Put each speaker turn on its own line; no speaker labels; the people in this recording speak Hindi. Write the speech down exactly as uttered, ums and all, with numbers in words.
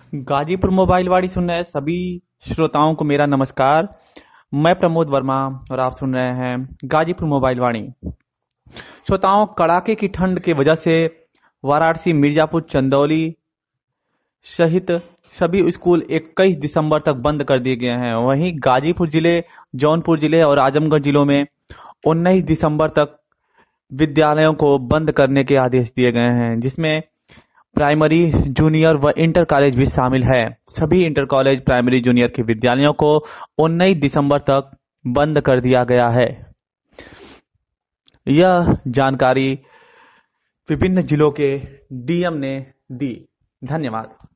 गाजीपुर मोबाइल वाड़ी सुन रहे सभी श्रोताओं को मेरा नमस्कार। मैं प्रमोद वर्मा और आप सुन रहे हैं गाजीपुर मोबाइल वाणी। श्रोताओं, कड़ाके की ठंड की वजह से वाराणसी, मिर्जापुर, चंदौली सहित सभी स्कूल इक्कीस दिसंबर तक बंद कर दिए गए हैं। वहीं गाजीपुर जिले, जौनपुर जिले और आजमगढ़ जिलों में उन्नीस दिसंबर तक विद्यालयों को बंद करने के आदेश दिए गए हैं, जिसमें प्राइमरी, जूनियर व इंटर कॉलेज भी शामिल है। सभी इंटर कॉलेज, प्राइमरी, जूनियर के विद्यालयों को उन्नीस दिसंबर तक बंद कर दिया गया है। यह जानकारी विभिन्न जिलों के डीएम ने दी। धन्यवाद।